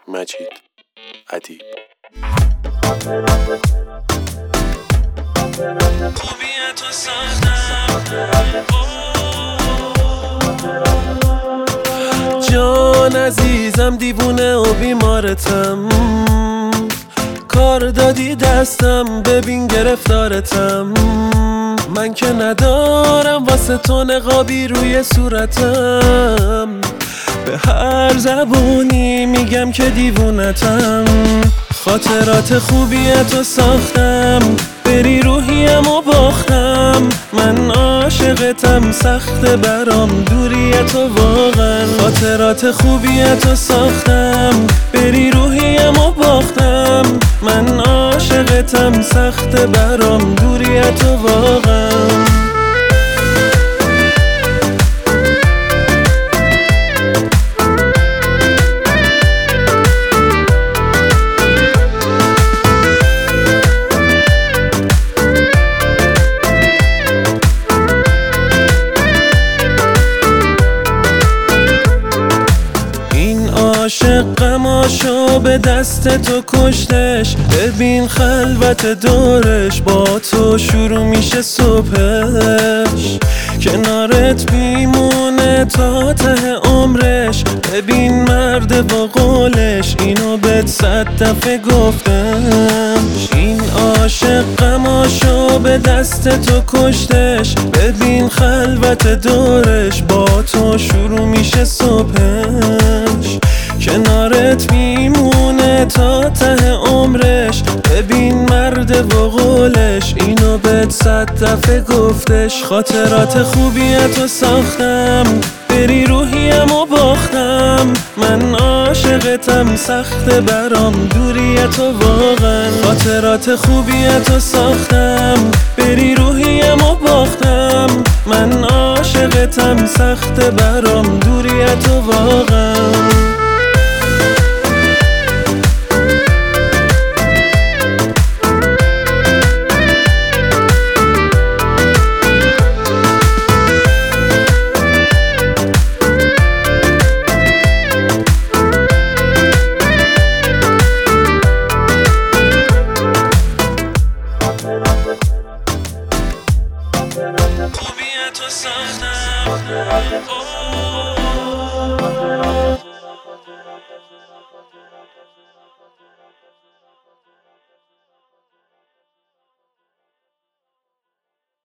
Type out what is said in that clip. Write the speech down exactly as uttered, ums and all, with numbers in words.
مجید ادیب. جان عزیزم دیوونه و بیمارتم، کار دادی دستم ببین گرفتارتم. من که ندارم واسه تو نقابی روی صورتم، به هر زبونی میگم که دیوونتم. خاطرات خوبی تو ساختم، بری روحیم و باختم. من عاشقتم، سخت برام دوری تو واقعا. خاطرات خوبی تو ساختم، بری روحیم و باختم. من عاشقتم، سخت برام دوری تو واقعا. عاشق غماشو به دست تو کشتش، ببین خلوت دورش با تو شروع میشه صبحش. کنارت میمونه تا ته عمرش، ببین مرد با قولش اینو بهت صد دفعه گفتم. این عاشق غماشو به دست تو کشتش، ببین خلوت دورش با تو شروع میشه صبحش. کنارت میمونه تا ته عمرش، ببین مرد و قولش اینو بهت صد دفعه گفتش. خاطرات خوبی تو ساختم، بری روحیم و باختم. من عاشقتم، سخت برام دوری تو واقعا. خاطرات خوبی تو ساختم، بری روحیم و باختم. من عاشقتم، سخت برام دوری تو واقعا. خوبی تو ساختم